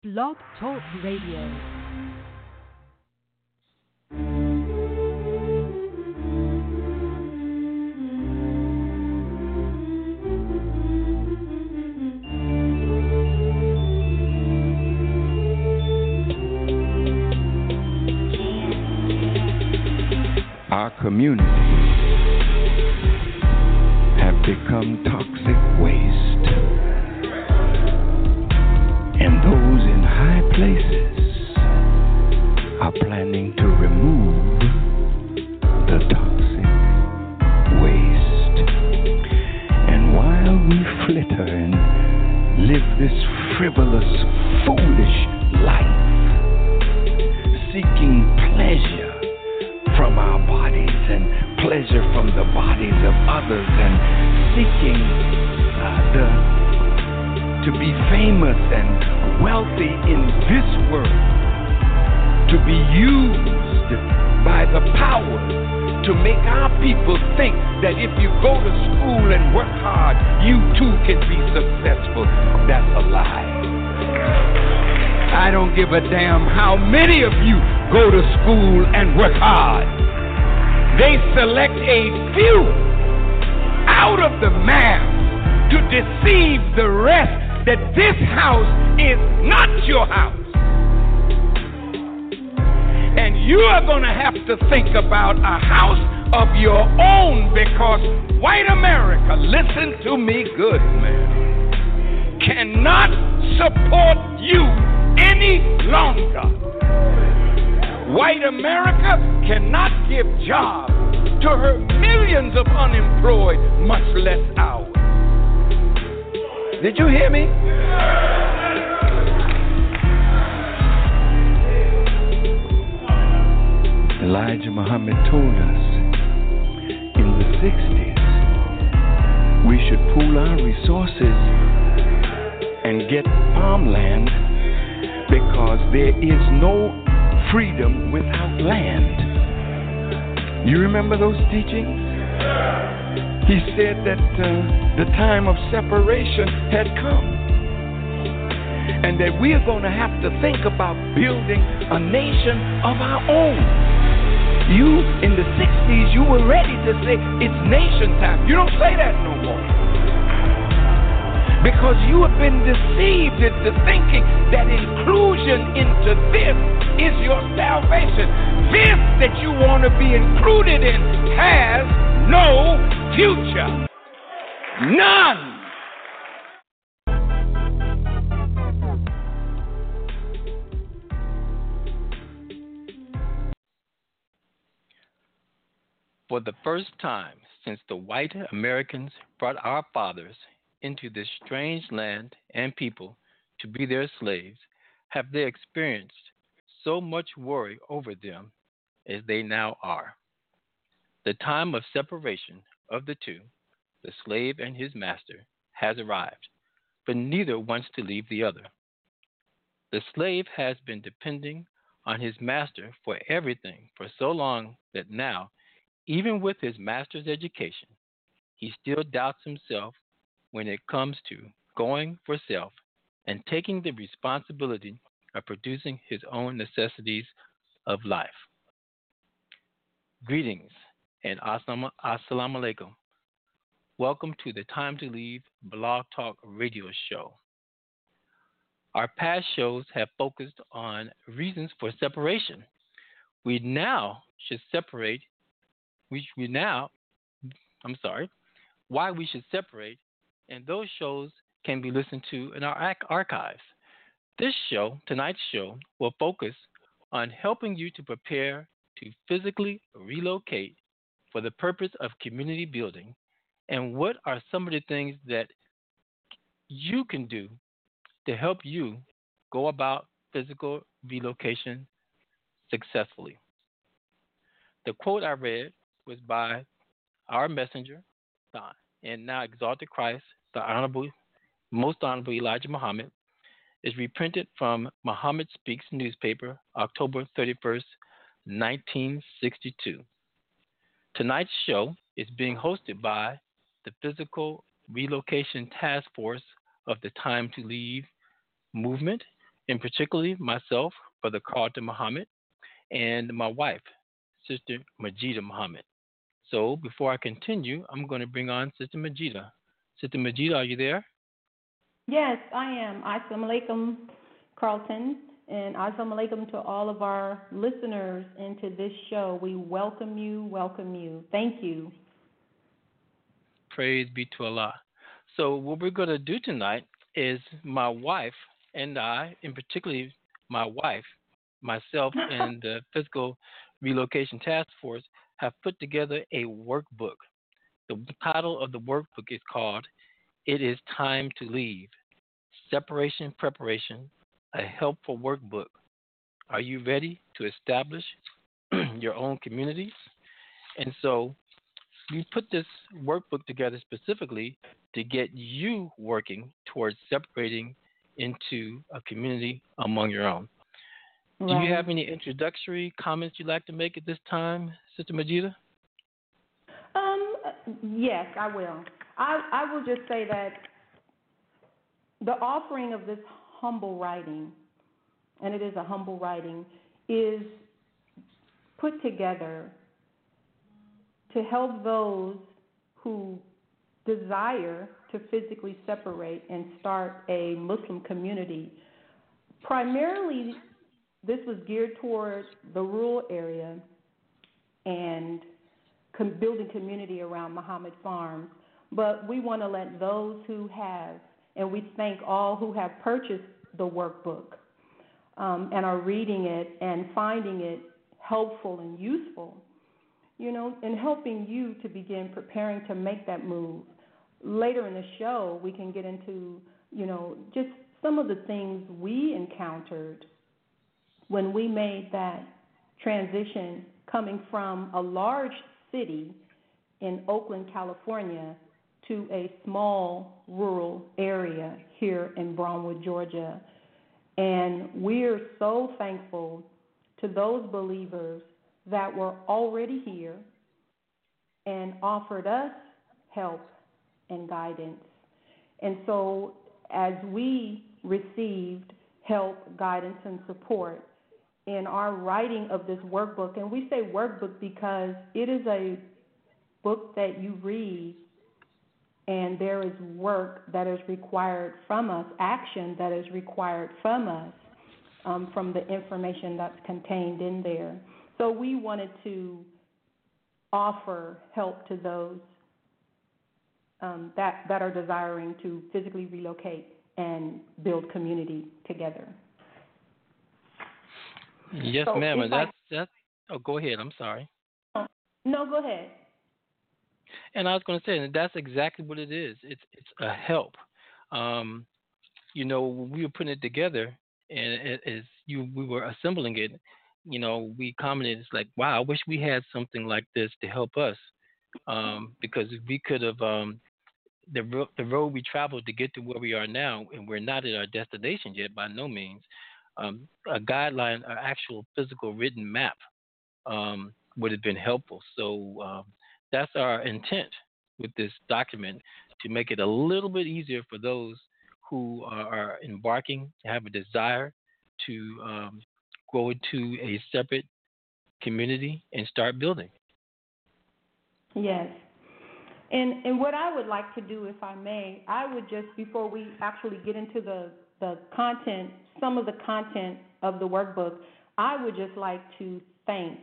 Blog Talk Radio. Our communities have become toxic waste, and those in high places are planning to remove the toxic waste. And while we flitter and live this frivolous, foolish life, seeking pleasure from our bodies and pleasure from the bodies of others, and seeking to be famous and wealthy in this world, to be used by the power to make our people think that if you go to school and work hard, you too can be successful. That's a lie. I don't give a damn how many of you go to school and work hard. They select a few out of the mass to deceive the rest that this house is not your house. And you are going to have to think about a house of your own, because white America, listen to me good, man, cannot support you any longer. White America cannot give jobs to her millions of unemployed, much less ours. Did you hear me? Elijah Muhammad told us in the 60s we should pool our resources and get farmland, because there is no freedom without land. You remember those teachings? He said that the time of separation had come, and that we are going to have to think about building a nation of our own. You, in the 60s, you were ready to say it's nation time. You don't say that no more, because you have been deceived into thinking that inclusion into this is your salvation. This that you want to be included in has no future. None. For the first time since the white Americans brought our fathers into this strange land and people to be their slaves, have they experienced so much worry over them as they now are. The time of separation of the two, the slave and his master, has arrived, but neither wants to leave the other. The slave has been depending on his master for everything for so long that now, even with his master's education, he still doubts himself when it comes to going for self and taking the responsibility of producing his own necessities of life. Greetings and assalamu alaikum. Welcome to the Time to Leave Blog Talk Radio Show. Our past shows have focused on reasons for separation. We now should separate. Why we should separate, and those shows can be listened to in our archives. This show, tonight's show, will focus on helping you to prepare to physically relocate for the purpose of community building, and what are some of the things that you can do to help you go about physical relocation successfully. The quote I read was by our messenger, and now exalted Christ, the most honorable Elijah Muhammad, is reprinted from Muhammad Speaks newspaper, October 31st, 1962. Tonight's show is being hosted by the Physical Relocation Task Force of the Time to Leave movement in particularly myself, Brother Carlton Muhammad, and my wife, Sister Majida Muhammad. So before I continue, I'm going to bring on Sister Majida. Sister Majida, are you there? Yes, I am. Assalamu alaikum, Carlton, and assalamu alaikum to all of our listeners into this show. We welcome you, welcome you. Thank you. Praise be to Allah. So what we're going to do tonight is my wife and I, in particularly my wife, myself, and the Physical Relocation Task Force have put together a workbook. The title of the workbook is called It Is Time to Leave, Separation Preparation, a helpful workbook. Are you ready to establish your own communities? And so we put this workbook together specifically to get you working towards separating into a community among your own. Right. Do you have any introductory comments you'd like to make at this time, Sister Majida? Yes, I will. I will just say that the offering of this humble writing, and it is a humble writing, is put together to help those who desire to physically separate and start a Muslim community. Primarily, this was geared towards the rural area and building community around Muhammad Farms. But we want to let those who have, and we thank all who have purchased the workbook and are reading it and finding it helpful and useful, and helping you to begin preparing to make that move. Later in the show, we can get into, just some of the things we encountered when we made that transition coming from a large city in Oakland, California, to a small rural area here in Brownwood, Georgia. And we're so thankful to those believers that were already here and offered us help and guidance. And so as we received help, guidance, and support in our writing of this workbook, and we say workbook because it is a book that you read and there is work that is required from us, action that is required from us, from the information that's contained in there. So we wanted to offer help to those that are desiring to physically relocate and build community together. Yes, So ma'am. And that's. Oh, go ahead. I'm sorry. No, go ahead. And I was going to say, and that's exactly what it is. It's a help. When we were putting it together, and we were assembling it, we commented, it's like, wow, I wish we had something like this to help us, because we could have the road we traveled to get to where we are now, and we're not at our destination yet by no means. A guideline, an actual physical written map would have been helpful. So that's our intent with this document, to make it a little bit easier for those who are embarking, have a desire to go into a separate community and start building. Yes. And what I would like to do, if I may, I would just, before we actually get into the content, some of the content of the workbook, I would just like to thank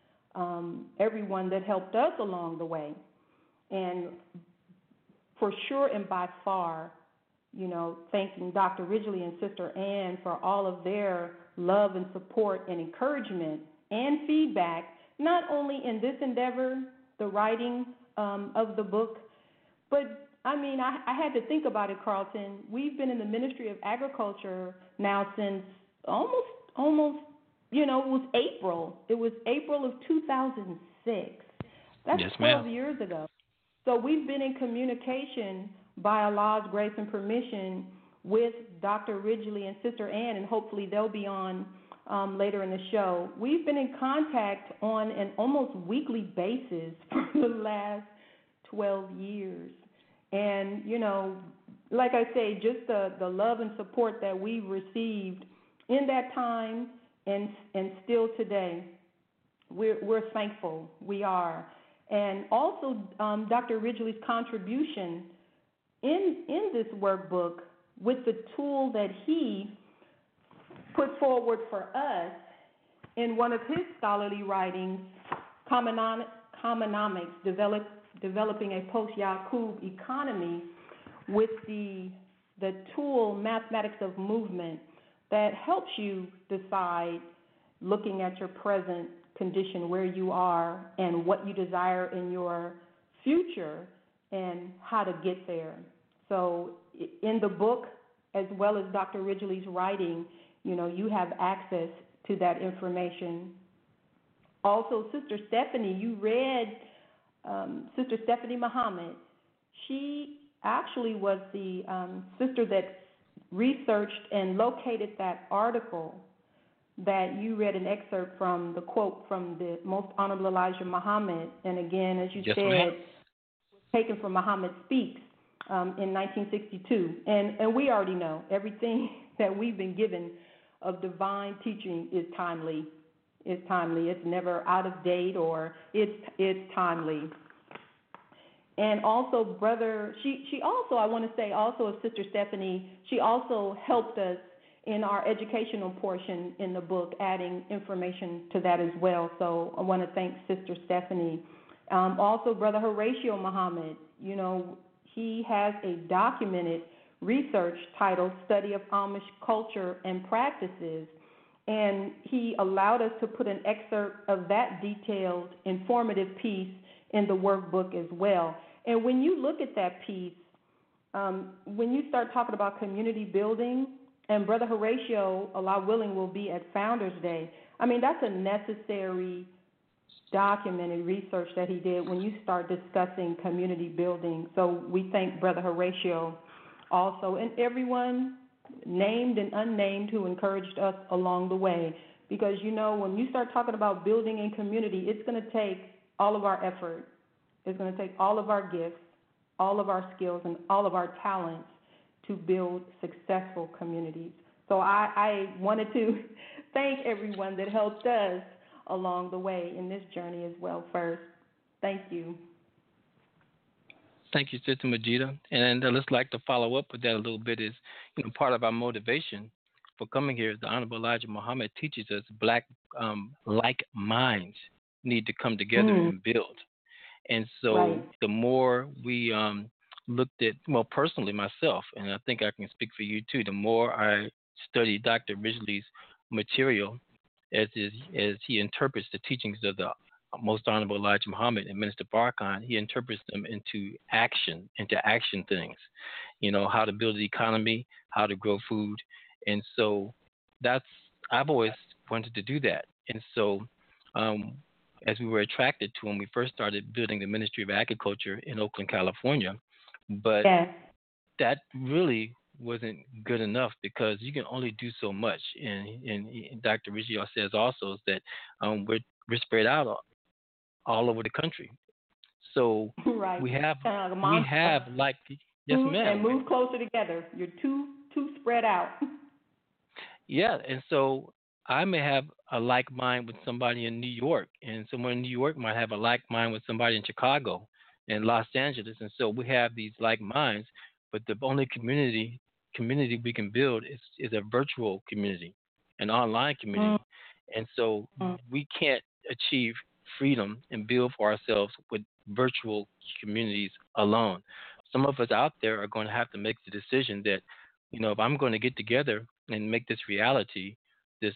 everyone that helped us along the way. And for sure and by far, thanking Dr. Ridgely and Sister Ann for all of their love and support and encouragement and feedback, not only in this endeavor, the writing of the book, but I had to think about it, Carlton. We've been in the Ministry of Agriculture now since almost, it was April. It was April of 2006. That's yes, 12 ma'am. years ago. So we've been in communication by Allah's grace and permission with Dr. Ridgely and Sister Ann, and hopefully they'll be on later in the show. We've been in contact on an almost weekly basis for the last 12 years. And, like I say, just the love and support that we've received in that time and still today, we're thankful. We are. And also, Dr. Ridgely's contribution in this workbook with the tool that he put forward for us in one of his scholarly writings, Commonomics, developing a post-Yakub economy, with the tool Mathematics of Movement that helps you decide, looking at your present condition, where you are and what you desire in your future and how to get there. So in the book, as well as Dr. Ridgely's writing, you have access to that information. Also, Sister Stephanie, you read Sister Stephanie Muhammad. She actually was the sister that researched and located that article that you read an excerpt from, the quote from the Most Honorable Elijah Muhammad. And again, as you said, taken from Muhammad Speaks in 1962. And we already know everything that we've been given of divine teaching is timely. It's timely. It's never out of date, or it's timely. And also, she also, I want to say also of Sister Stephanie, she also helped us in our educational portion in the book, adding information to that as well. So I want to thank Sister Stephanie. Also, Brother Horatio Muhammad, he has a documented research titled Study of Amish Culture and Practices, and he allowed us to put an excerpt of that detailed, informative piece in the workbook as well. And when you look at that piece, when you start talking about community building, and Brother Horatio, Allah willing, will be at Founders Day, I mean, that's a necessary documented research that he did when you start discussing community building. So we thank Brother Horatio also, and everyone named and unnamed who encouraged us along the way. Because, when you start talking about building in community, it's going to take all of our effort. It's going to take all of our gifts, all of our skills, and all of our talents to build successful communities. So I wanted to thank everyone that helped us along the way in this journey as well first. Thank you. Thank you, Sister Majida. And I'd just like to follow up with that a little bit is, part of our motivation for coming here is the Honorable Elijah Muhammad teaches us black like minds need to come together and build. And so the more we looked at, personally myself, and I think I can speak for you too, the more I studied Dr. Ridgely's material as he interprets the teachings of the Most Honorable Elijah Muhammad and Minister Farrakhan, he interprets them into action things, how to build the economy, how to grow food. And so I've always wanted to do that. And so as we were attracted to when we first started building the Ministry of Agriculture in Oakland, California, but that really wasn't good enough because you can only do so much. And Dr. Ridgely says also is that we're spread out all over the country. So we have like, yes, ma'am. And move closer together. You're too spread out. Yeah, and so I may have a like mind with somebody in New York, and someone in New York might have a like mind with somebody in Chicago and Los Angeles. And so we have these like minds, but the only community we can build is a virtual community, an online community. And so we can't achieve freedom and build for ourselves with virtual communities alone. Some of us out there are going to have to make the decision that, if I'm going to get together and make this reality, this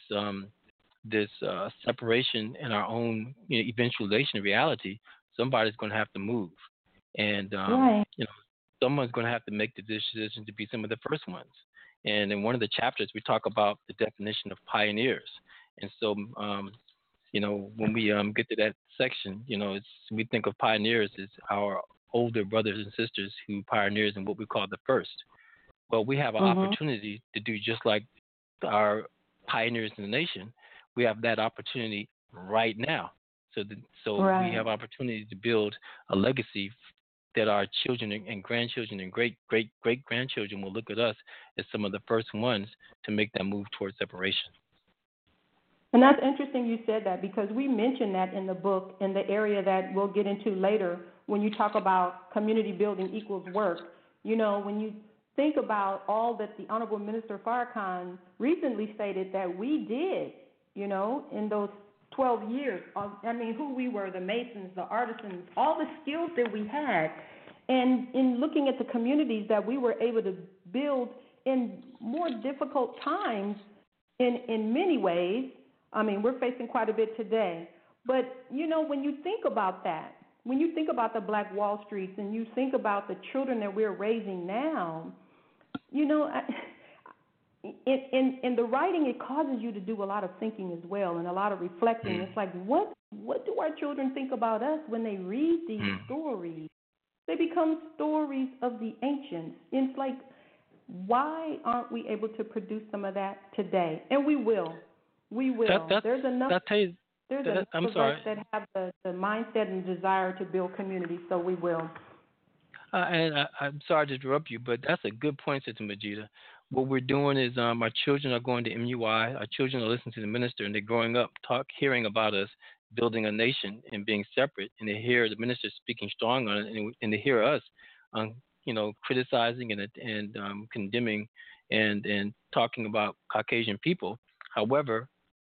separation in our own eventualization of reality, somebody's going to have to move. And, someone's going to have to make the decision to be some of the first ones. And in one of the chapters, we talk about the definition of pioneers. And so, when we get to that section, we think of pioneers as our older brothers and sisters who pioneers in what we call the first. Well, we have an opportunity to do just like our pioneers in the nation. We have that opportunity right now. So we have opportunity to build a legacy that our children and grandchildren and great grandchildren will look at us as some of the first ones to make that move towards separation. And that's interesting you said that, because we mentioned that in the book in the area that we'll get into later when you talk about community building equals work. You know, when you think about all that the Honorable Minister Farrakhan recently stated that we did, you know, in those 12 years, who we were, the masons, the artisans, all the skills that we had. And in looking at the communities that we were able to build in more difficult times in many ways, we're facing quite a bit today. But, you know, when you think about that, when you think about the Black Wall Streets and you think about the children that we're raising now, you know, in the writing, it causes you to do a lot of thinking as well and a lot of reflecting. It's like, what do our children think about us when they read these stories? They become stories of the ancients. It's like, why aren't we able to produce some of that today? And we will. We will. There's enough. There's enough of us that have the mindset and desire to build community, so we will. I'm sorry to interrupt you, but that's a good point, Sister Majida. What we're doing is our children are going to MUI. Our children are listening to the minister, and they're growing up hearing about us building a nation and being separate, and they hear the minister speaking strong on it, and they hear us, criticizing and condemning and talking about Caucasian people. However,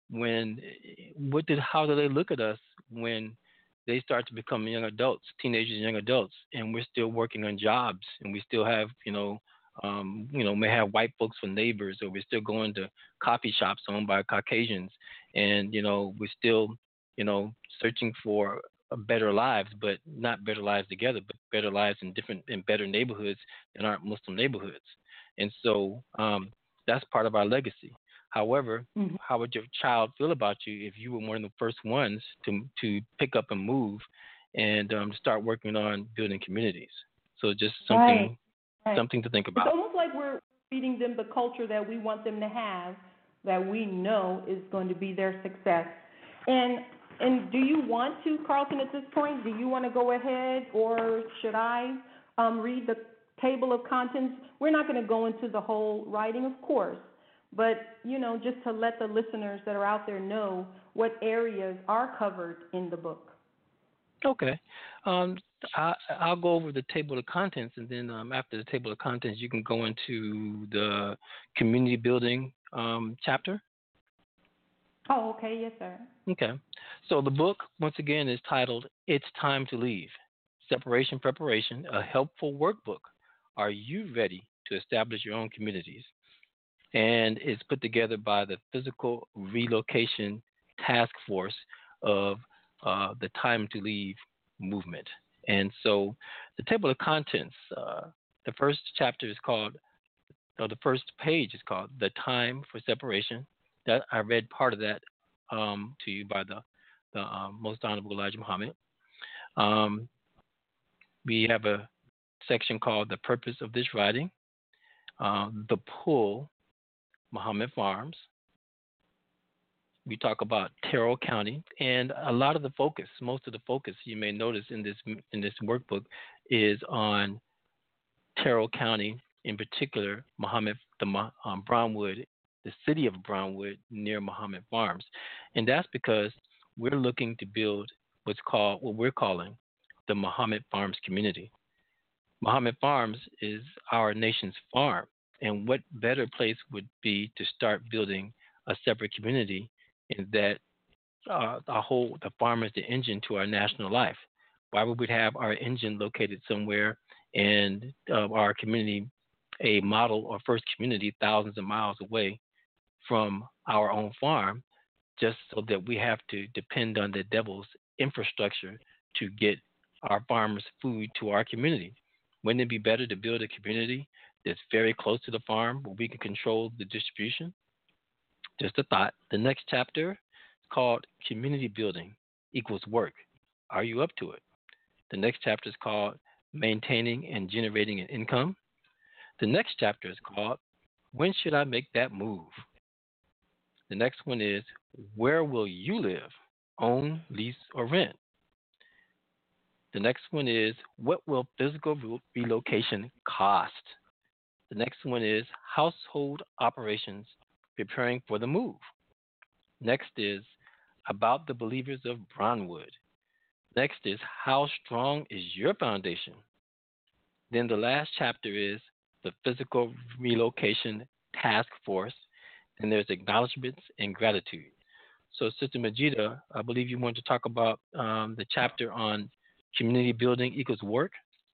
how do they look at us when they start to become young adults, teenagers and young adults, and we're still working on jobs, and we still have, may have white folks for neighbors, or we're still going to coffee shops owned by Caucasians, and, we're still, searching for better lives, but not better lives together, but better lives in better neighborhoods that aren't Muslim neighborhoods. And so that's part of our legacy. However, how would your child feel about you if you were one of the first ones to pick up and move and start working on building communities? So just something to think about. It's almost like we're feeding them the culture that we want them to have, that we know is going to be their success. And do you want to, Carlton, at this point, do you want to go ahead, or should I read the table of contents? We're not going to go into the whole writing, of course. But, just to let the listeners that are out there know what areas are covered in the book. Okay. I'll go over the table of contents, and then after the table of contents, you can go into the community building chapter. Oh, okay. Yes, sir. Okay. So the book, once again, is titled It's Time to Leave, Separation Preparation, a Helpful Workbook. Are you ready to establish your own communities? And it's put together by the Physical Relocation Task Force of the Time to Leave movement. And so the table of contents, the first chapter is called, or the first page is called The Time for Separation. That I read part of that to you by the Most Honorable Elijah Muhammad. We have a section called The Purpose of This Writing, The Pull, Muhammad Farms. We talk about Terrell County, and a lot of the focus, most of the focus you may notice in this workbook is on Terrell County, in particular, Brownwood, the city of Brownwood near Muhammad Farms, and that's because we're looking to build what we're calling the Muhammad Farms community. Muhammad Farms is our nation's farm. And what better place would be to start building a separate community in that the farm is the engine to our national life. Why would we have our engine located somewhere and our community, a model or first community, thousands of miles away from our own farm, just so that we have to depend on the devil's infrastructure to get our farmers' food to our community? Wouldn't it be better to build a community that's very close to the farm where we can control the distribution? Just a thought. The next chapter is called Community Building Equals Work. Are you up to it? The next chapter is called Maintaining and Generating an Income. The next chapter is called When Should I Make That Move? The next one is Where Will You Live? Own, lease, or rent? The next one is, what will physical relocation cost? The next one is, household operations preparing for the move. Next is, about the believers of Brownwood. Next is, how strong is your foundation? Then the last chapter is the physical relocation task force. Then there's acknowledgments and gratitude. So, Sister Majida, I believe you want to talk about the chapter on community building equals work.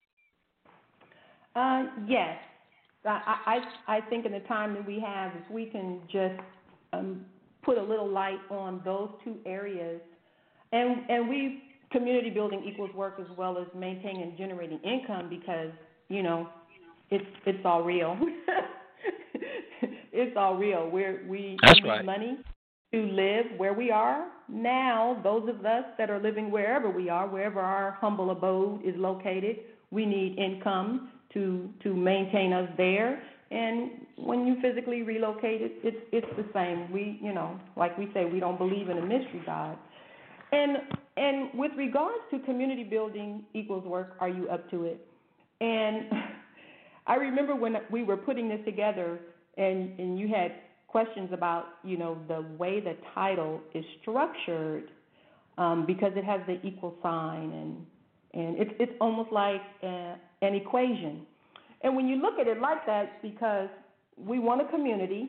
Yes. I think in the time that we have, if we can just put a little light on those two areas, and we community building equals work as well as maintaining and generating income because it's all real. It's all real. We That's need right. money to live where we are now. Those of us that are living wherever we are, wherever our humble abode is located, we need income to maintain us there. And when you physically relocate, it's the same. We, like we say, we don't believe in a mystery God. And with regards to community building equals work, are you up to it? And I remember when we were putting this together, and you had questions about, the way the title is structured, because it has the equal sign, and it's almost like an equation. And when you look at it like that, because we want a community,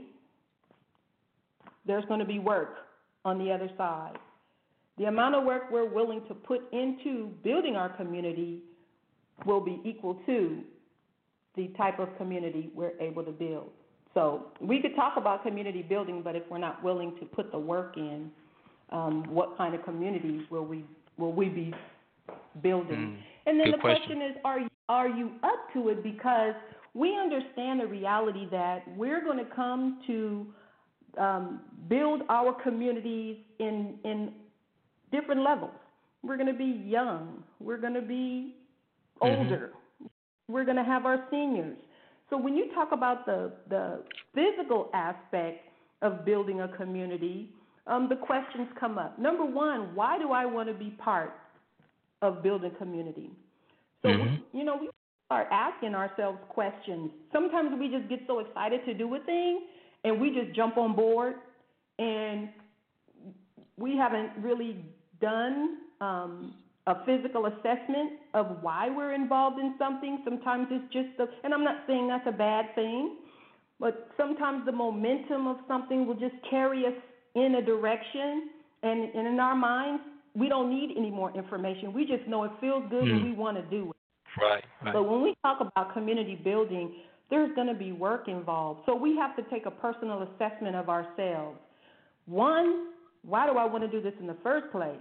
there's going to be work on the other side. The amount of work we're willing to put into building our community will be equal to the type of community we're able to build. So we could talk about community building, but if we're not willing to put the work in, what kind of communities will we be building? And then Good the question is, are you up to it? Because we understand the reality that we're going to come to build our communities in different levels. We're going to be young. We're going to be older. We're going to have our seniors. So when you talk about the physical aspect of building a community, the questions come up. Number one, why do I want to be part of building community? So, we start asking ourselves questions. Sometimes we just get so excited to do a thing, and we just jump on board, and we haven't really done a physical assessment of why we're involved in something. Sometimes it's just and I'm not saying that's a bad thing, but sometimes the momentum of something will just carry us in a direction, and in our minds, we don't need any more information. We just know it feels good and we want to do it. Right. But when we talk about community building, there's going to be work involved. So we have to take a personal assessment of ourselves. One, why do I want to do this in the first place?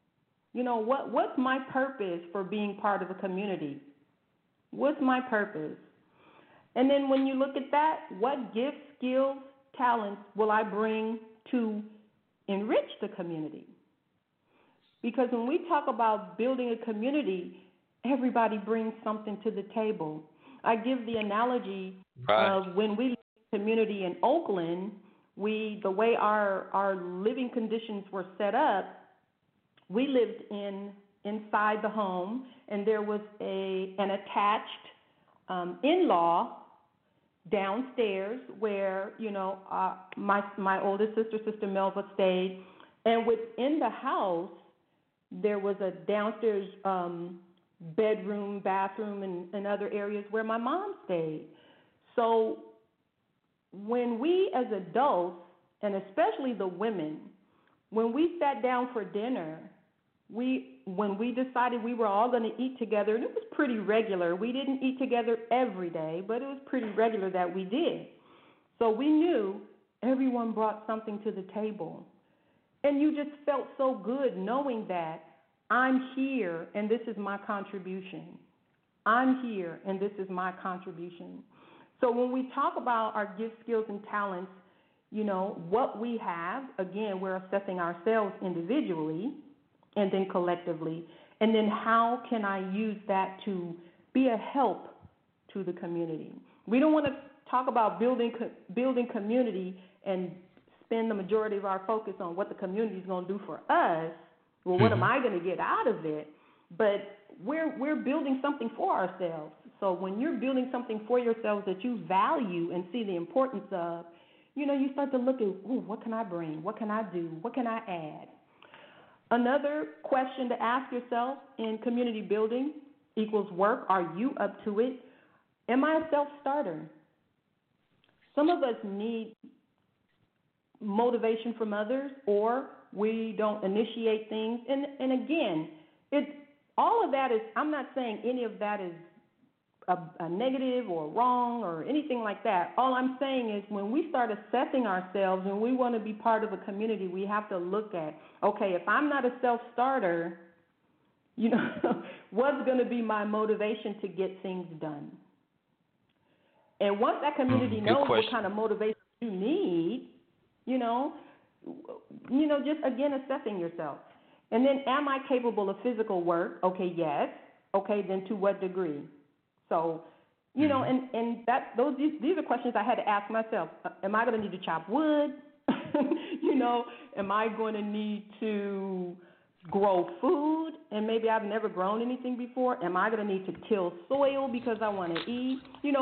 What's my purpose for being part of a community? What's my purpose? And then when you look at that, what gifts, skills, talents will I bring to enrich the community? Because when we talk about building a community, everybody brings something to the table. I give the analogy of when we lived in community in Oakland, the way our living conditions were set up, we lived inside the home, and there was an attached in-law downstairs where my oldest sister, Sister Melva, stayed, and within the house there was a downstairs bedroom, bathroom, and other areas where my mom stayed. So when we as adults, and especially the women, when we sat down for dinner, when we decided we were all going to eat together, and it was pretty regular. We didn't eat together every day, but it was pretty regular that we did. So we knew everyone brought something to the table. And you just felt so good knowing that I'm here and this is my contribution. I'm here and this is my contribution. So when we talk about our gifts, skills, and talents, what we have, again, we're assessing ourselves individually and then collectively, and then how can I use that to be a help to the community? We don't want to talk about building community and spend the majority of our focus on what the community is going to do for us. Well, what am I going to get out of it? but we're building something for ourselves. So when you're building something for yourselves that you value and see the importance of, you start to look at, what can I bring? What can I do? What can I add? Another question to ask yourself in community building equals work. Are you up to it? Am I a self-starter? Some of us need motivation from others, or we don't initiate things. And again, all of that is, I'm not saying any of that is a negative or wrong or anything like that. All I'm saying is when we start assessing ourselves and we want to be part of a community, we have to look at, okay, if I'm not a self-starter, what's going to be my motivation to get things done? And once that community knows what kind of motivation you need, just again assessing yourself. And then, am I capable of physical work? Okay, yes. Okay, then to what degree? So, and these are questions I had to ask myself. Am I going to need to chop wood? Am I going to need to grow food? And maybe I've never grown anything before. Am I going to need to till soil because I want to eat?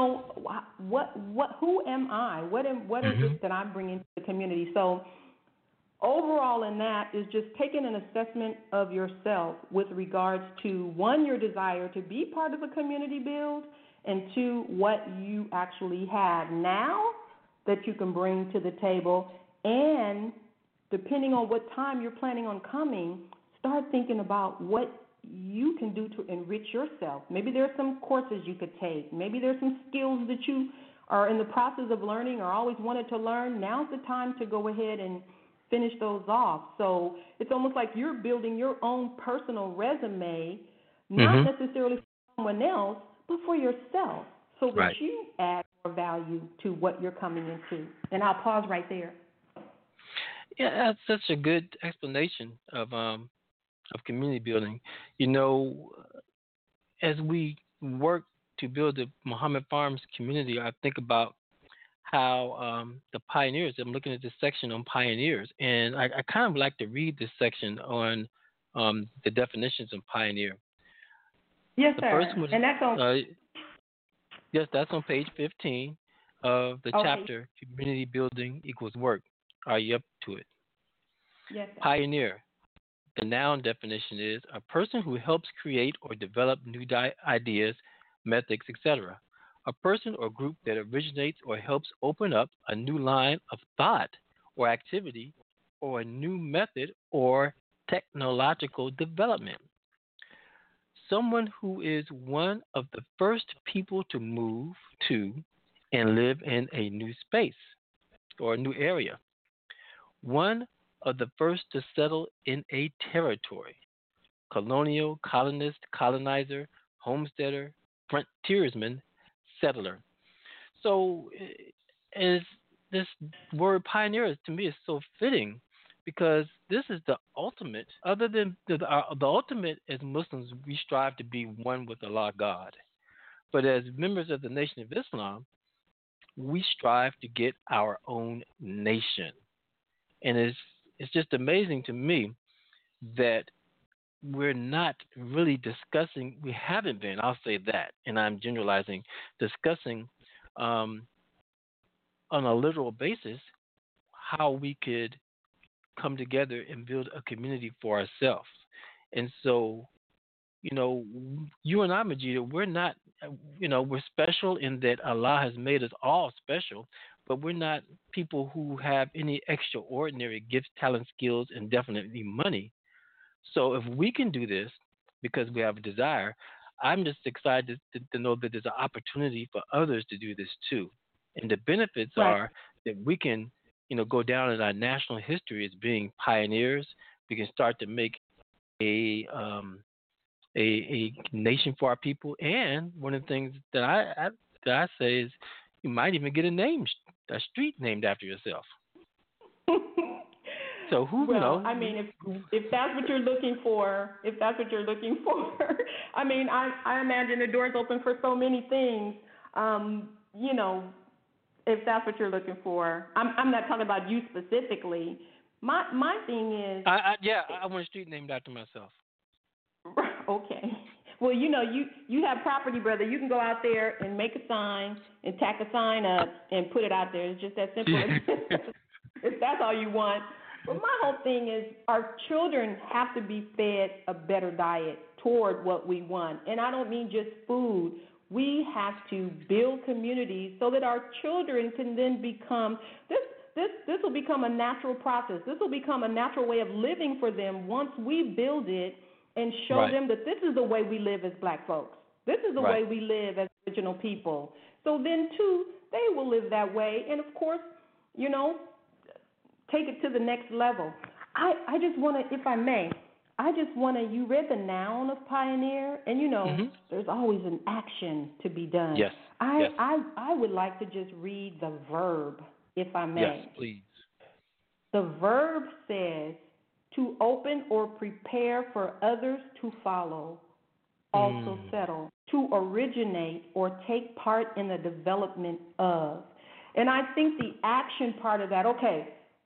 Who am I? What is it that I'm bringing to the community? So, overall in that is just taking an assessment of yourself with regards to, one, your desire to be part of a community build, and two, what you actually have now that you can bring to the table. And depending on what time you're planning on coming, start thinking about what you can do to enrich yourself. Maybe there are some courses you could take. Maybe there's some skills that you are in the process of learning or always wanted to learn. Now's the time to go ahead and finish those off. So it's almost like you're building your own personal resume, not necessarily for someone else, but for yourself, so that you add more value to what you're coming into. And I'll pause right there. Yeah, that's such a good explanation of community building. As we work to build the Muhammad Farms community, I think about how the pioneers, I'm looking at this section on pioneers, and I kind of like to read this section on the definitions of pioneer. Yes, the sir. First one, and that's on... yes, that's on page 15 of the chapter, Community Building Equals Work. Are you up to it? Yes, sir. Pioneer. The noun definition is a person who helps create or develop new ideas, methods, etc. A person or group that originates or helps open up a new line of thought or activity or a new method or technological development. Someone who is one of the first people to move to and live in a new space or a new area. One of the first to settle in a territory. Colonial, colonist, colonizer, homesteader, frontiersman, settler. So, is this word pioneer to me is so fitting because this is the ultimate. Other than the ultimate, as Muslims, we strive to be one with Allah God. But as members of the Nation of Islam, we strive to get our own nation. And it's just amazing to me that we're not really discussing, we haven't been, I'll say that, and I'm generalizing, discussing on a literal basis how we could come together and build a community for ourselves. And so, you and I, Majida, we're not, we're special in that Allah has made us all special, but we're not people who have any extraordinary gifts, talents, skills, and definitely money. So if we can do this because we have a desire, I'm just excited to know that there's an opportunity for others to do this too. And the benefits are that we can, go down in our national history as being pioneers. We can start to make a nation for our people. And one of the things that I say is you might even get a street named after yourself. So I mean, if that's what you're looking for, I mean, I imagine the door's open for so many things. If that's what you're looking for, I'm not talking about you specifically. My thing is, I want a street named after myself. Okay. Well, you have property, brother. You can go out there and make a sign and tack a sign up and put it out there. It's just that simple. If that's all you want. But my whole thing is our children have to be fed a better diet toward what we want. And I don't mean just food. We have to build communities so that our children can then become this will become a natural process. This will become a natural way of living for them once we build it and show them that this is the way we live as black folks. This is the way we live as original people. So then, too, they will live that way. And, of course, take it to the next level. I just want to, if I may, you read the noun of pioneer, and, there's always an action to be done. Yes. I would like to just read the verb, if I may. Yes, please. The verb says to open or prepare for others to follow, also settle, to originate or take part in the development of. And I think the action part of that, okay,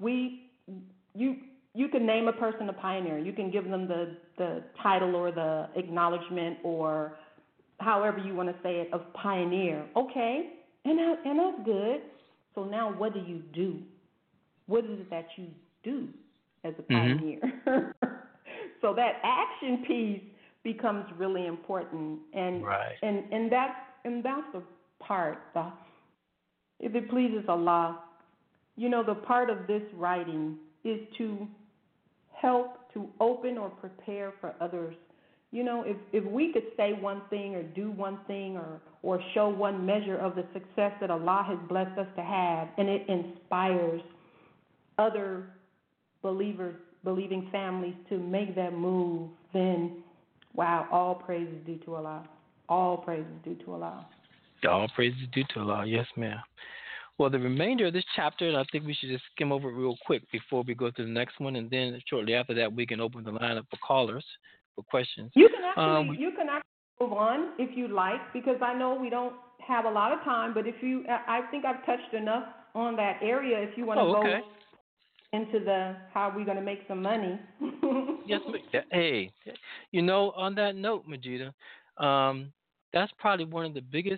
you can name a person a pioneer. You can give them the title or the acknowledgement or however you want to say it of pioneer. Okay, and that's good. So now what do you do? What is it that you do as a pioneer? So that action piece becomes really important, and that's the part. If it pleases Allah, the part of this writing is to help to open or prepare for others. If we could say one thing or do one thing or show one measure of the success that Allah has blessed us to have, and it inspires other believing families to make that move, then, wow, all praise is due to Allah. All praise is due to Allah. All praise is due to Allah. Yes, ma'am. Well, the remainder of this chapter, and I think we should just skim over it real quick before we go to the next one, and then shortly after that, we can open the line up for callers for questions. You can actually move on if you like, because I know we don't have a lot of time. But I think I've touched enough on that area. If you want to go into how we're going to make some money. Yes, hey, on that note, Majida, that's probably one of the biggest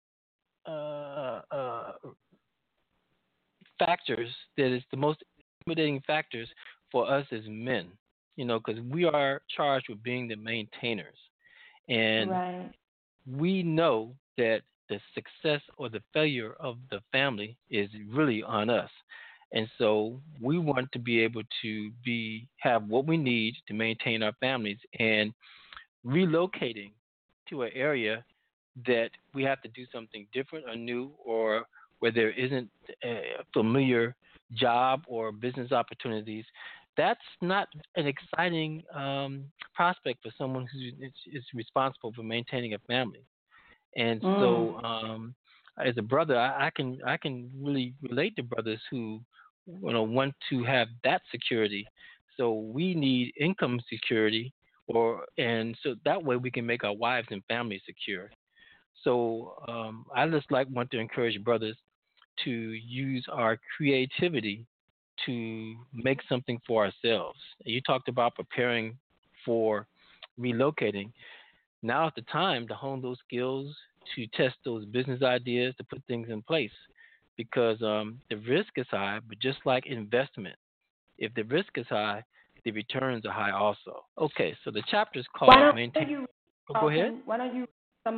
factors that is the most intimidating factors for us as men, because we are charged with being the maintainers. And we know that the success or the failure of the family is really on us. And so we want to be able to have what we need to maintain our families, and relocating to an area that we have to do something different or new, or where there isn't a familiar job or business opportunities, that's not an exciting prospect for someone who is responsible for maintaining a family. And so, as a brother, I can really relate to brothers who want to have that security. So we need income security, and so that way we can make our wives and families secure. So I just want to encourage brothers to use our creativity to make something for ourselves. You talked about preparing for relocating. Now is the time to hone those skills, to test those business ideas, to put things in place, because the risk is high, but just like investment, if the risk is high, the returns are high also. Okay, so the chapter is called Maintain. Go ahead. Why don't you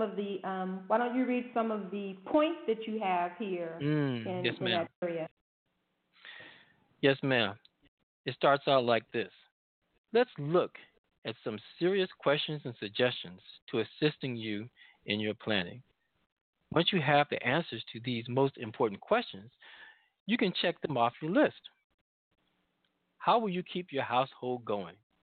read some of the points that you have here in that area? Yes, ma'am. It starts out like this. Let's look at some serious questions and suggestions to assisting you in your planning. Once you have the answers to these most important questions, you can check them off your list. How will you keep your household going?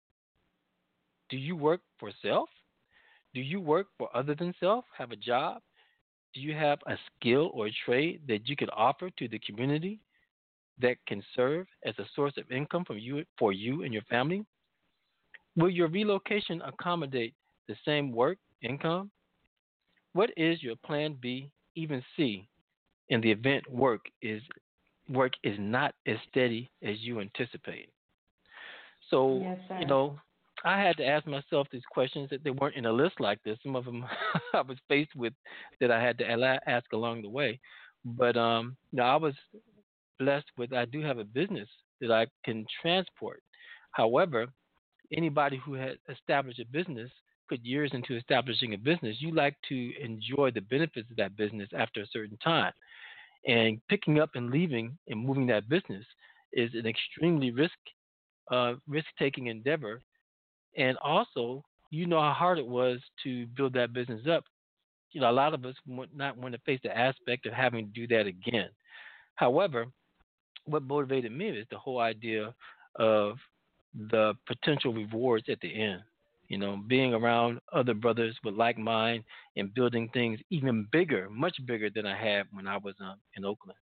Do you work for self? Do you work for other than self? Have a job? Do you have a skill or a trade that you could offer to the community that can serve as a source of income for you and your family? Will your relocation accommodate the same work, income? What is your plan B, even C, in the event work is not as steady as you anticipate? So, yes, I had to ask myself these questions that they weren't in a list like this. Some of them I was faced with that I had to ask along the way. But I was blessed with I do have a business that I can transport. However, anybody who had established a business, put years into establishing a business, you like to enjoy the benefits of that business after a certain time. And picking up and leaving and moving that business is an extremely risk taking endeavor. And also, you know how hard it was to build that business up. A lot of us would not want to face the aspect of having to do that again. However, what motivated me is the whole idea of the potential rewards at the end. Being around other brothers with like mind and building things even bigger, much bigger than I had when I was in Oakland.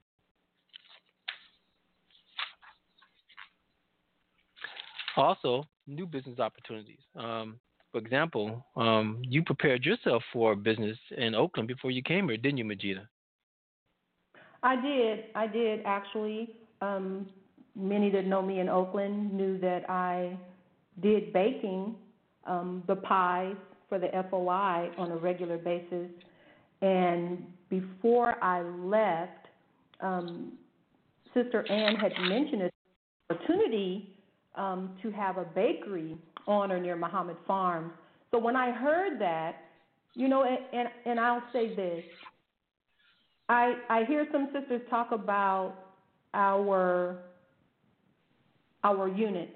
Also, new business opportunities. For example, you prepared yourself for a business in Oakland before you came here, didn't you, Majida? I did. I did actually. Many that know me in Oakland knew that I did baking, the pies for the FOI on a regular basis. And before I left, Sister Ann had mentioned an opportunity to have a bakery on or near Muhammad Farms. So when I heard that, and I'll say this, I hear some sisters talk about our units,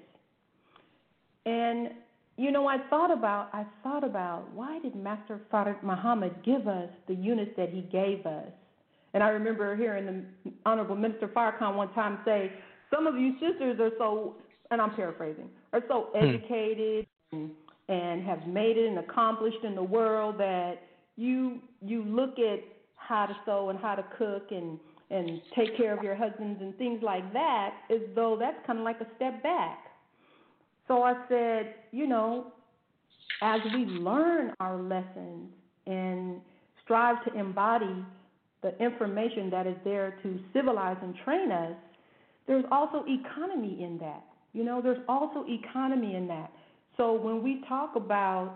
and I thought about why did Master Farad Muhammad give us the units that he gave us? And I remember hearing the Honorable Minister Farrakhan one time say, some of you sisters are so, and I'm paraphrasing, are so educated and have made it and accomplished in the world that you look at how to sew and how to cook and take care of your husbands and things like that as though that's kind of like a step back. So I said, as we learn our lessons and strive to embody the information that is there to civilize and train us, there's also economy in that. There's also economy in that. So when we talk about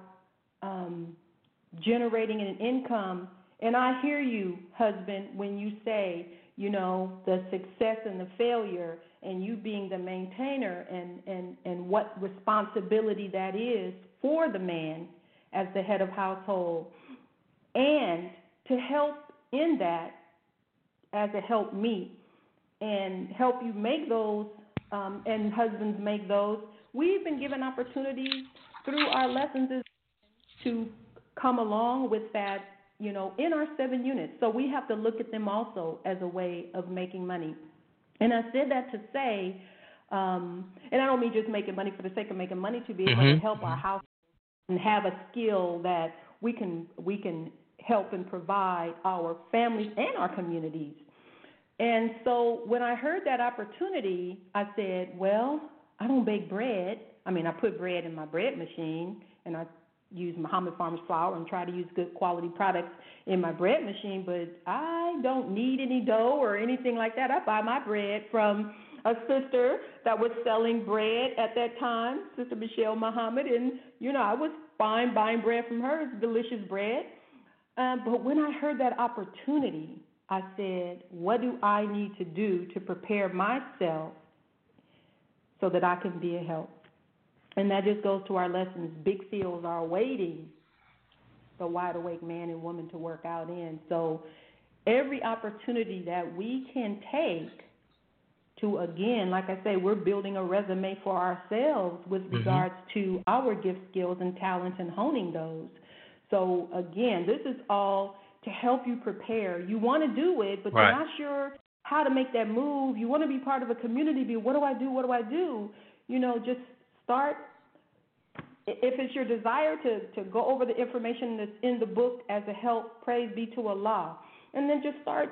generating an income, and I hear you, husband, when you say, the success and the failure and you being the maintainer and what responsibility that is for the man as the head of household, and to help in that as a help me and help you make those and husbands make those. We've been given opportunities through our lessons to come along with that, in our 7 units. So we have to look at them also as a way of making money. And I said that to say, and I don't mean just making money for the sake of making money, to be able to help our house and have a skill that we can help and provide our families and our communities. And so when I heard that opportunity, I said, well, I don't bake bread. I mean, I put bread in my bread machine, and I use Muhammad Farms flour and try to use good quality products in my bread machine, but I don't need any dough or anything like that. I buy my bread from a sister that was selling bread at that time, Sister Michelle Muhammad, and, I was buying bread from her. It's delicious bread. But when I heard that opportunity, I said, what do I need to do to prepare myself so that I can be a help? And that just goes to our lessons. Big fields are waiting the wide awake man and woman to work out in. So every opportunity that we can take to, again, like I say, we're building a resume for ourselves with regards to our gift, skills, and talents and honing those. So, again, this is all to help you prepare. You want to do it, but you're not sure how to make that move. You want to be part of a community, but what do I do? What do I do? Just start. If it's your desire to go over the information that's in the book as a help, praise be to Allah. And then just start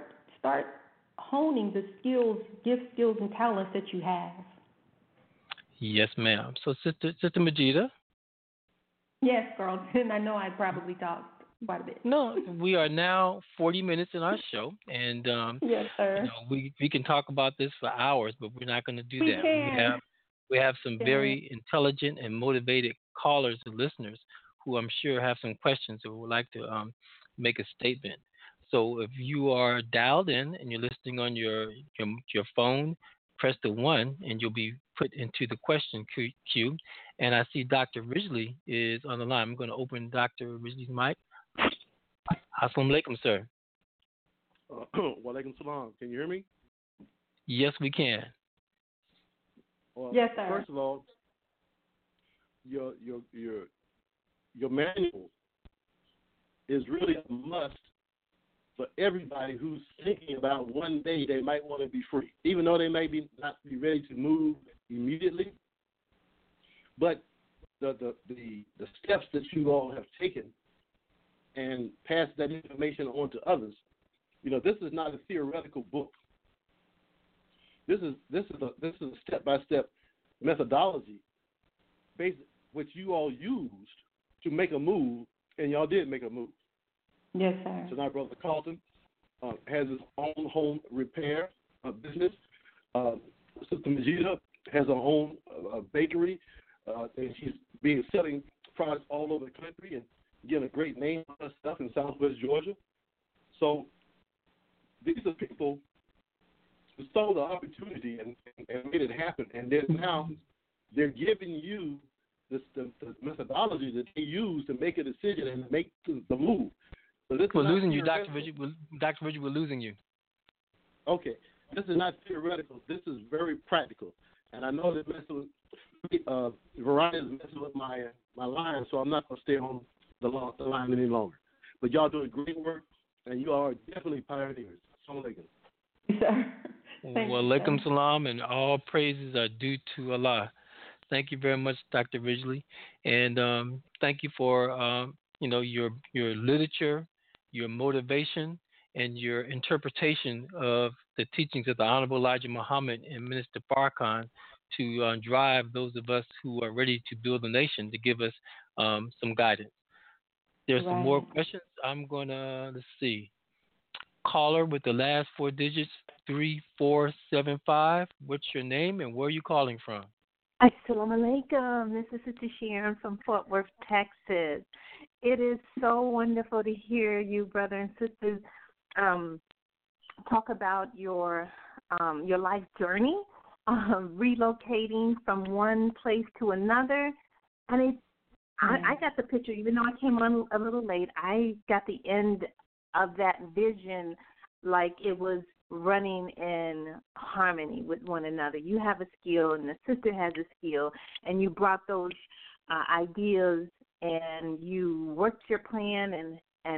honing the skills, gift, skills, and talents that you have. Yes, ma'am. So, Sister Majida? Yes, Carlton. I know I probably talked quite a bit. No, we are now 40 minutes in our show, and yes, sir. we can talk about this for hours, but we're not going to do that. Can. We have some very intelligent and motivated callers and listeners who I'm sure have some questions or would like to make a statement. So if you are dialed in and you're listening on your phone, press the 1 and you'll be put into the question queue. And I see Dr. Ridgely is on the line. I'm going to open Dr. Ridgely's mic. Assalamu alaikum, sir. Walaikum salam. Can you hear me? Yes, we can. Well, yes, sir. First of all, your manual is really a must for everybody who's thinking about one day they might want to be free, even though they may not be ready to move immediately. But the steps that you all have taken and passed that information on to others, this is not a theoretical book. This is a step-by-step methodology, which you all used to make a move, and y'all did make a move. Yes, sir. So now Brother Carlton has his own home repair business. Sister Majida has her own bakery, and she's selling products all over the country and getting a great name for her stuff in Southwest Georgia. So these are people who saw the opportunity and made it happen, and they're giving you the methodology that they use to make a decision and make the move. So we're losing you, Dr. Ridgely. Dr. Ridgely, we're losing you. Okay. This is not theoretical. This is very practical. And I know that Verizon is messing with my line, so I'm not going to stay on the line any longer. But y'all doing great work, and you are definitely pioneers. Assalamu alaikum. Sir. Well, alaikum salam, and all praises are due to Allah. Thank you very much, Dr. Ridgely, and thank you for your literature, your motivation, and your interpretation of the teachings of the Honorable Elijah Muhammad and Minister Farrakhan to drive those of us who are ready to build a nation to give us some guidance. There's some more questions. I'm going to, let's see. Caller with the last 4 digits, 3475. What's your name and where are you calling from? Assalamu alaikum. This is Sister Sharon from Fort Worth, Texas. It is so wonderful to hear you, brother and sisters, talk about your life journey, relocating from one place to another. And I got the picture, even though I came on a little late, I got the end of that vision like it was running in harmony with one another. You have a skill and the sister has a skill, and you brought those ideas and you worked your plan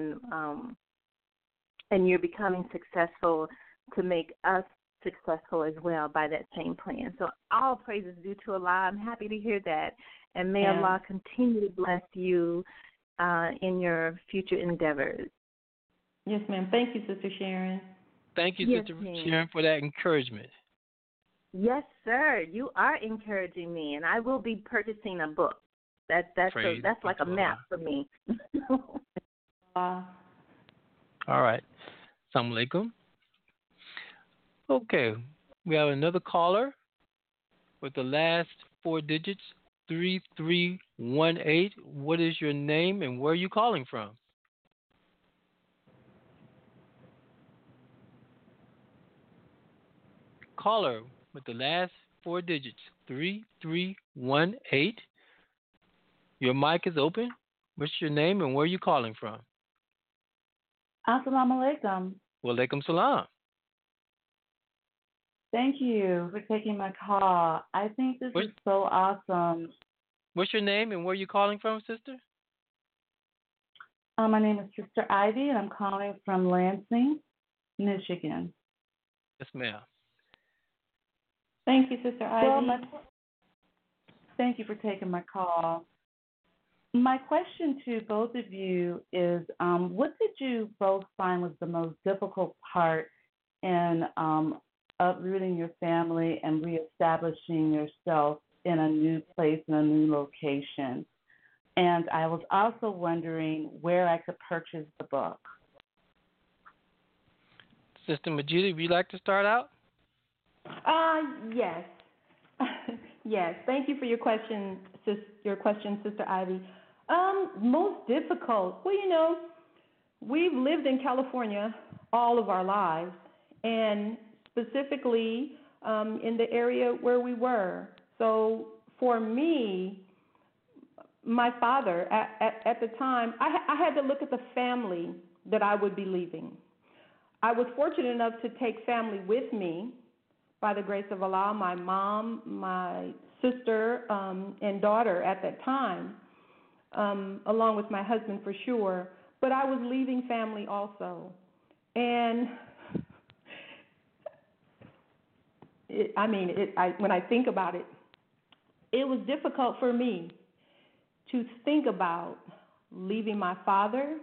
and you're becoming successful to make us successful as well by that same plan. So all praises due to Allah. I'm happy to hear that, and may Allah continue to bless you in your future endeavors. Yes, ma'am. Thank you, Sister Sharon. Thank you, Sister Sharon, for that encouragement. Yes, sir. You are encouraging me, and I will be purchasing a book. That's like a map for me. All right. Assalamu alaikum. Okay. We have another caller with the last 4 digits, 3318. What is your name and where are you calling from? Caller with the last 4 digits, 3318. Your mic is open. What's your name and where are you calling from? Assalamu alaikum. Wa alaikum salam. Thank you for taking my call. I think this is so awesome. What's your name and where are you calling from, sister? My name is Sister Ivy, and I'm calling from Lansing, Michigan. Yes, ma'am. Thank you, Sister Ivy. Thank you for taking my call. My question to both of you is, what did you both find was the most difficult part in uprooting your family and reestablishing yourself in a new place, in a new location? And I was also wondering where I could purchase the book. Sister Majida, would you like to start out? Yes. Yes, thank you for your question, Sister Ivy. Most difficult. Well, we've lived in California all of our lives, and specifically in the area where we were. So for me, my father, at the time, I had to look at the family that I would be leaving. I was fortunate enough to take family with me by the grace of Allah, my mom, my sister, and daughter at that time, along with my husband for sure. But I was leaving family also. And when I think about it, it was difficult for me to think about leaving my father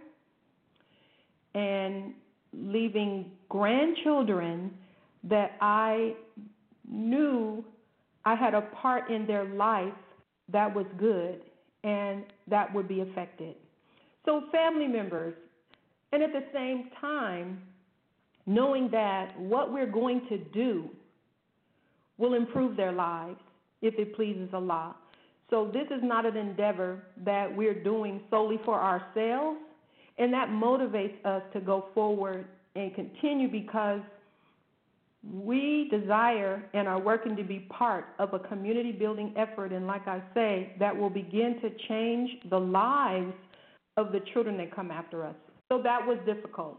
and leaving grandchildren that I knew I had a part in their life that was good and that would be affected. So family members, and at the same time, knowing that what we're going to do will improve their lives if it pleases Allah. So this is not an endeavor that we're doing solely for ourselves, and that motivates us to go forward and continue because we desire and are working to be part of a community building effort, and like I say, that will begin to change the lives of the children that come after us. So that was difficult.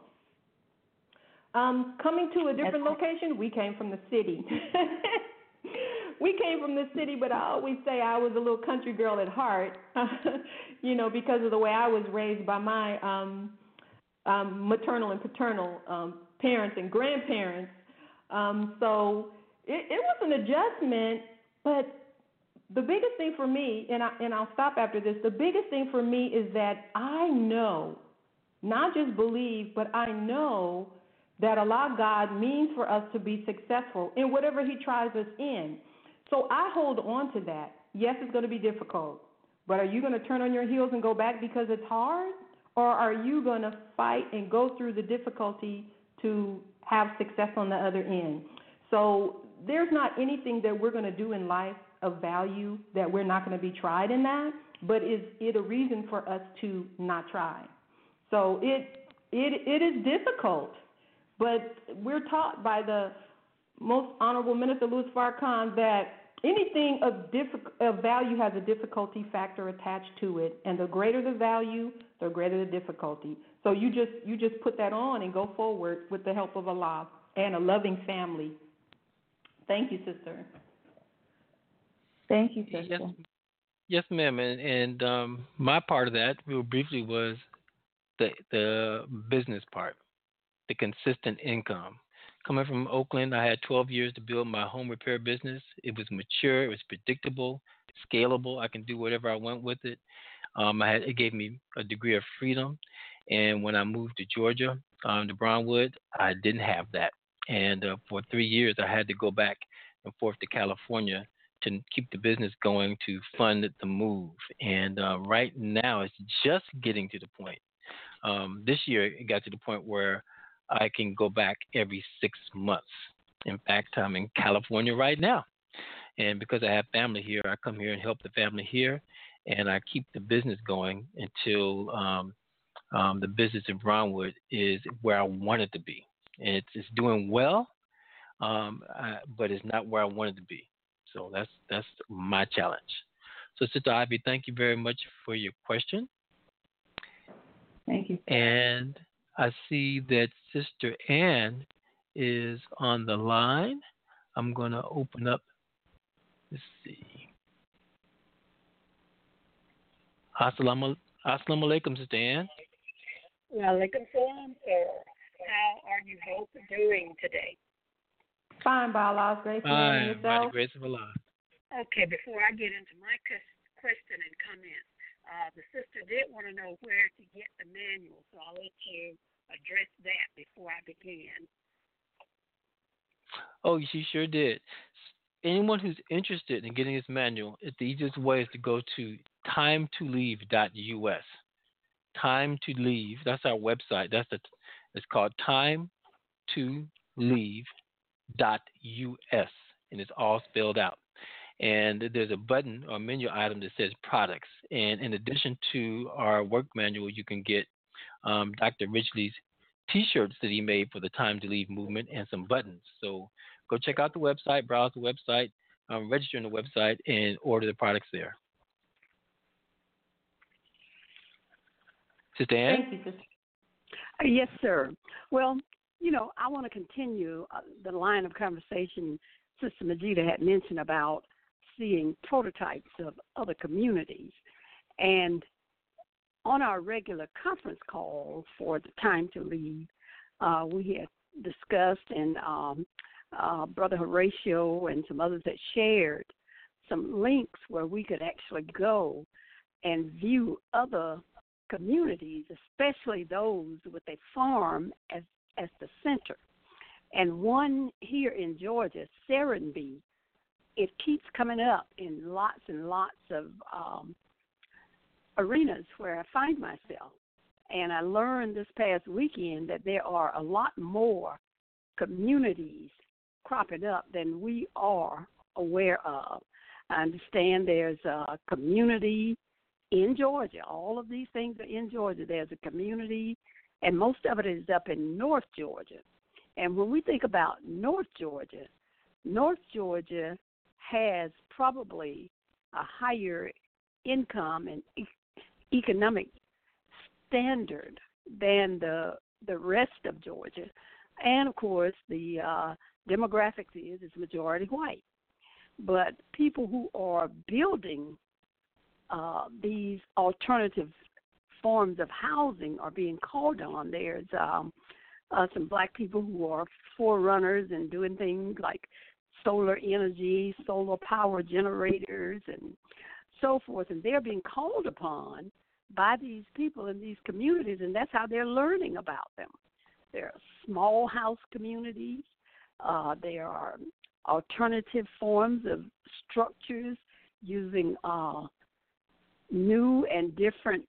Coming to a different location, we came from the city. We came from the city, but I always say I was a little country girl at heart, because of the way I was raised by my maternal and paternal parents and grandparents. So it was an adjustment, but the biggest thing for me, and I'll stop after this, the biggest thing for me is that I know, not just believe, but I know that Allah God means for us to be successful in whatever He tries us in. So I hold on to that. Yes, it's going to be difficult, but are you going to turn on your heels and go back because it's hard? Or are you going to fight and go through the difficulty to have success on the other end? So there's not anything that we're going to do in life of value that we're not going to be tried in that, but is it a reason for us to not try? So it is difficult, but we're taught by the Most Honorable Minister Louis Farrakhan that anything of value has a difficulty factor attached to it, and the greater the value, the greater the difficulty. So you just put that on and go forward with the help of Allah and a loving family. Thank you, sister. Thank you, sister. Yes, ma'am. And my part of that, real briefly, was the business part, the consistent income. Coming from Oakland, I had 12 years to build my home repair business. It was mature, it was predictable, scalable. I can do whatever I want with it. It gave me a degree of freedom. And when I moved to Georgia, to Brownwood, I didn't have that. And for 3 years, I had to go back and forth to California to keep the business going to fund the move. And right now, it's just getting to the point. This year, it got to the point where I can go back every 6 months. In fact, I'm in California right now. And because I have family here, I come here and help the family here. And I keep the business going until the business in Brownwood is where I want it to be. And it's doing well, but it's not where I want it to be. So that's my challenge. So, Sister Ivy, thank you very much for your question. Thank you. And I see that Sister Ann is on the line. I'm going to open up. Let's see. Assalamu alaikum, Sister Ann. Walaikum salam, sir. How are you both doing today? Fine, by Allah's grace. Fine, by the grace of Allah. Okay, before I get into my question and comment, the sister did want to know where to get the manual, so I'll let you address that before I begin. Oh, she sure did. Anyone who's interested in getting this manual, the easiest way is to go to timetolieve.us. Time to Leave, that's our website. It's called timetolieve.us, and it's all spelled out. and there's a button or menu item that says products. And in addition to our work manual, you can get Dr. Ridgely's T-shirts that he made for the Time to Leave movement and some buttons. So go check out the website, browse the website, register on the website, and order the products there. Sister Ann? Thank you, Sister. Yes, sir. Well, I want to continue the line of conversation Sister Majida had mentioned about seeing prototypes of other communities. And on our regular conference call for the Time to Leave, we had discussed, and Brother Horatio and some others had shared some links where we could actually go and view other communities, especially those with a farm as the center. And one here in Georgia, Serenbe, it keeps coming up in lots and lots of arenas where I find myself. And I learned this past weekend that there are a lot more communities cropping up than we are aware of. I understand there's a community in Georgia. All of these things are in Georgia. There's a community, and most of it is up in North Georgia. And when we think about North Georgia has probably a higher income and economic standard than the rest of Georgia. And, of course, the demographics is majority white. But people who are building these alternative forms of housing are being called on. There's some black people who are forerunners and doing things like solar energy, solar power generators, and so forth. And they're being called upon by these people in these communities, and that's how they're learning about them. There are small house communities. There are alternative forms of structures using new and different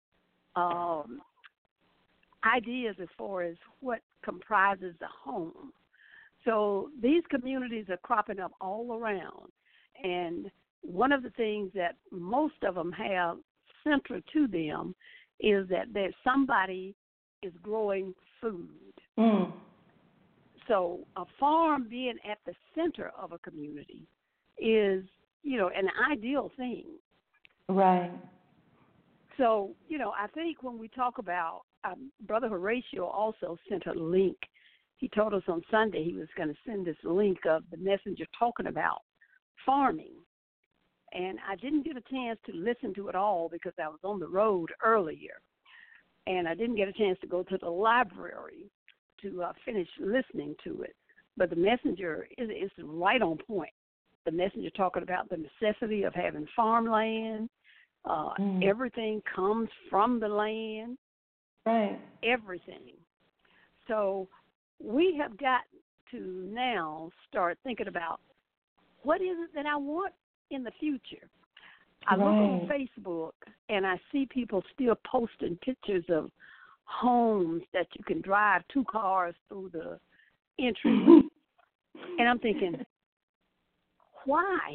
ideas as far as what comprises the home. So these communities are cropping up all around. And one of the things that most of them have central to them is that somebody is growing food. Mm. So a farm being at the center of a community is, an ideal thing. Right. So, I think when we talk about, Brother Horatio also sent a link. He told us on Sunday he was going to send this link of the messenger talking about farming. And I didn't get a chance to listen to it all because I was on the road earlier. And I didn't get a chance to go to the library to finish listening to it. But the messenger is right on point. The messenger talking about the necessity of having farmland. Everything comes from the land. Right. Everything. So we have got to now start thinking about what is it that I want in the future. I look on Facebook and I see people still posting pictures of homes that you can drive 2 cars through the entryway. And I'm thinking, why?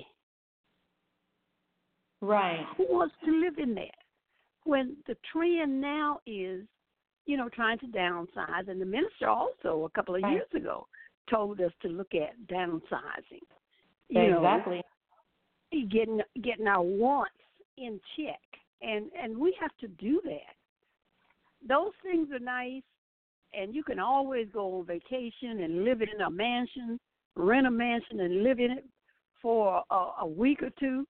Right. Who wants to live in that? When the trend now is, trying to downsize, and the minister also a couple of years ago told us to look at downsizing. Exactly. Getting our wants in check, and we have to do that. Those things are nice, and you can always go on vacation and live in a mansion, rent a mansion and live in it for a week or two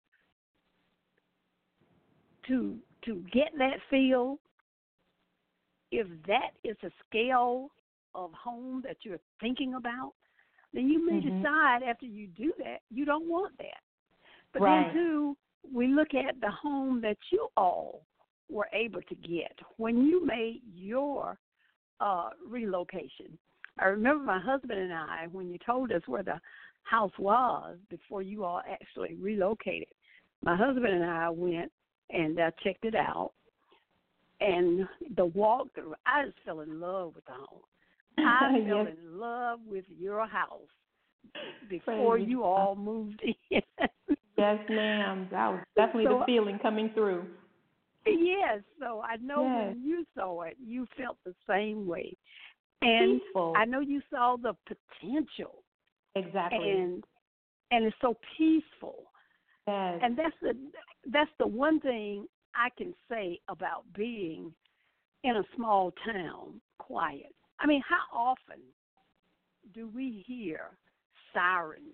to get that feel. If that is a scale of home that you're thinking about, then you may decide after you do that you don't want that. But then, too, we look at the home that you all were able to get when you made your relocation. I remember my husband and I, when you told us where the house was before you all actually relocated, my husband and I went and checked it out. And the walkthrough, I just fell in love with the home. I fell in love with your house before you all moved in. Yes, ma'am. That was definitely the feeling coming through. Yes, so I know Yes. when you saw it, you felt the same way. And Peaceful. I know you saw the potential. Exactly. And it's so peaceful. Yes. And that's the one thing I can say about being in a small town, quiet. I mean, how often do we hear sirens,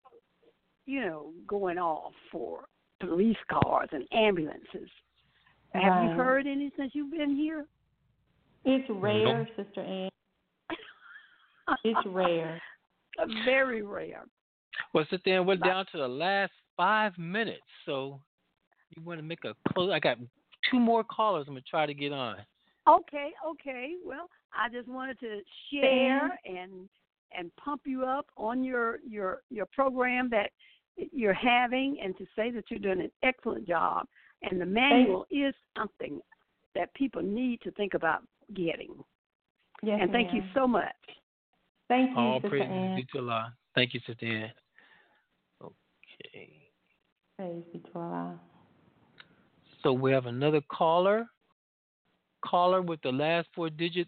going off for police cars and ambulances? Right. Have you heard any since you've been here? It's rare, Sister Ann. It's rare. Very rare. Well, Sister Ann, we're down to the last 5 minutes, so you want to make a close? I got 2 more callers I'm going to try to get on. Okay. Well, I just wanted to share and pump you up on your program that you're having, and to say that you're doing an excellent job. And the manual is something that people need to think about getting. Yes, and thank you so much. Thank you, All Sister praises Ann. be to Allah. Thank you, Sister Ann. Okay. Praise be to Allah. So we have another caller. Caller with the last 4 digits,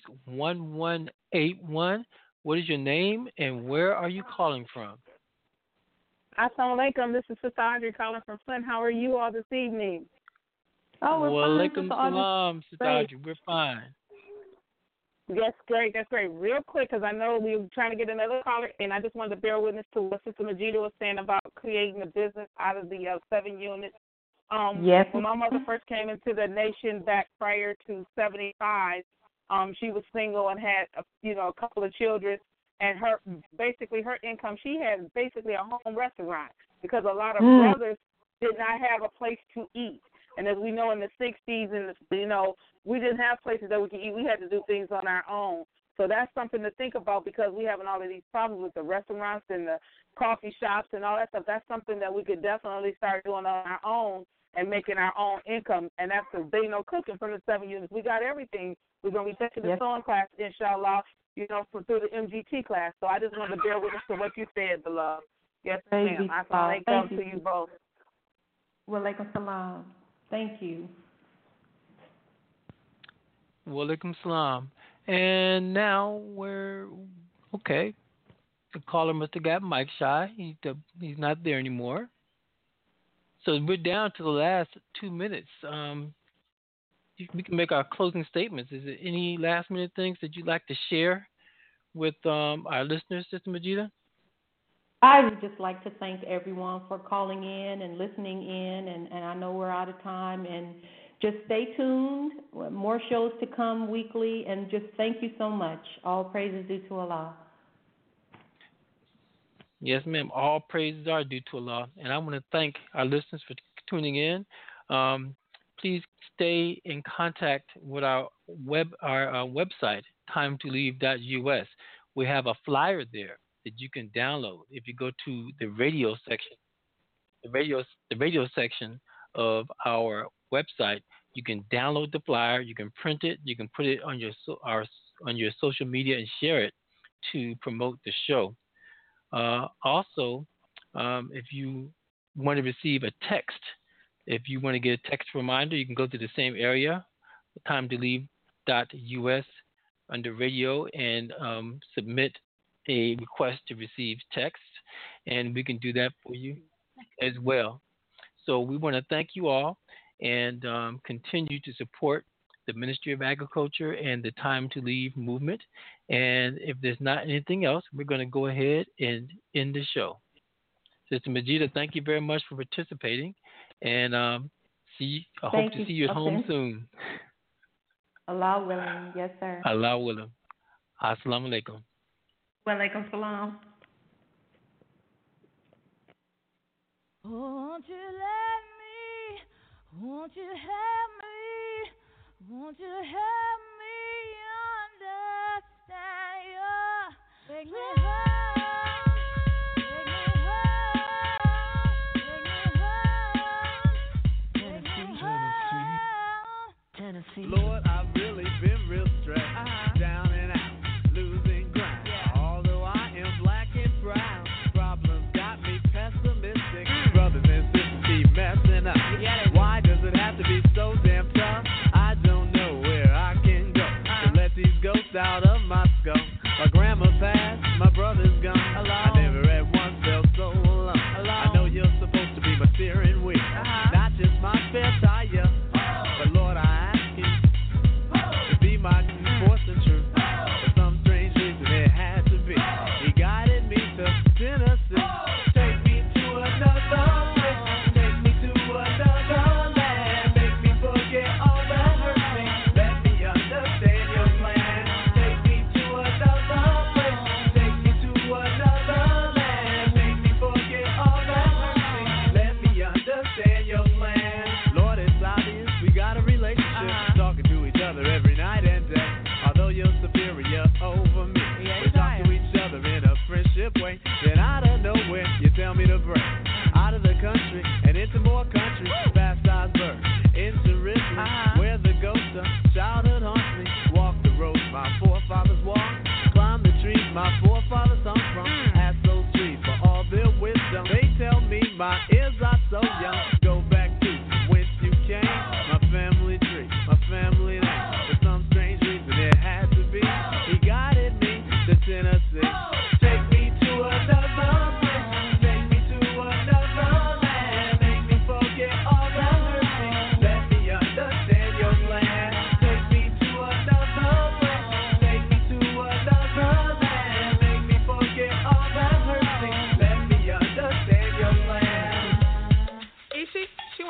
1181. What is your name and where are you calling from? Assalamu alaikum. This is Sister Audrey calling from Flint. How are you all this evening? Oh, we're Wa fine, alaikum Sister Audrey. salam, Sister Audrey. We're fine. That's great. Real quick, because I know we were trying to get another caller, and I just wanted to bear witness to what Sister Majida was saying about creating a business out of the 7 units. Yes. When my mother first came into the nation back prior to 75, she was single and had a couple of children, and her income, she had basically a home restaurant because a lot of brothers did not have a place to eat. And as we know, in the 60s, we didn't have places that we could eat. We had to do things on our own. So that's something to think about, because we having all of these problems with the restaurants and the coffee shops and all that stuff. That's something that we could definitely start doing on our own and making our own income. And that's the cooking from the 7 units. We got everything. We're going to be taking the sewing class, inshallah, through the MGT class. So I just wanted to bear witness to what you said, beloved. Yes, ma'am. Assalamu alaikum to you both. Wa alaikum salam. Thank you. Wa alaikum salam. And now we're okay. The caller must have got mic shy. He's not there anymore. So we're down to the last 2 minutes. We can make our closing statements. Is there any last minute things that you'd like to share with our listeners, Sister Majida? I would just like to thank everyone for calling in and listening in, and I know we're out of time, and just stay tuned. More shows to come weekly, and just thank you so much. All praises due to Allah. Yes, ma'am. All praises are due to Allah. And I want to thank our listeners for tuning in. Please stay in contact with our website, timetoleave.us. We have a flyer there that you can download. If you go to the radio section, the radio section of our website, you can download the flyer. You can print it. You can put it on your social media and share it to promote the show. Also, if you want to receive a text, if you want to get a text reminder, you can go to the same area, timetoleave.us under radio, and submit a request to receive text, and we can do that for you as well. So we want to thank you all and continue to support the Ministry of Agriculture and the Time to Leave movement. And if there's not anything else, we're going to go ahead and end the show. Sister Majida, thank you very much for participating. And I hope to see you at home soon. Allah willing. Yes, sir. Allah willing. Assalamu alaikum. Wa alaikum salam. Won't you let me, won't you help me, won't you help me understand you? Take me home, take me home, take me home, Tennessee. Lord, I've really been real stressed, down and out, losing ground. Although I am black and brown, problems got me pessimistic. Brothers and sisters,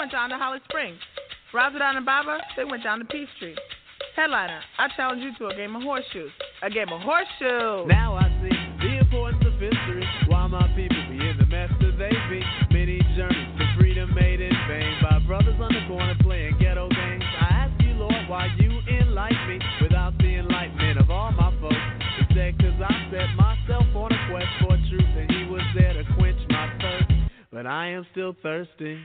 went down to Holly Springs. Razadon and Baba, they went down to Peachtree. Headliner, I challenge you to a game of horseshoes. A game of horseshoes. Now I see the importance of history. Why my people be in the mess that they be. Many journeys to freedom made in vain by brothers on the corner playing ghetto games. I ask you, Lord, why you enlighten me without the enlightenment of all my folks. He said, 'cause I set myself on a quest for truth, and he was there to quench my thirst. But I am still thirsty.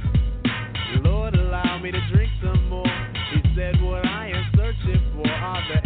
Lord, allow me to drink some more. He said, what I am searching for are the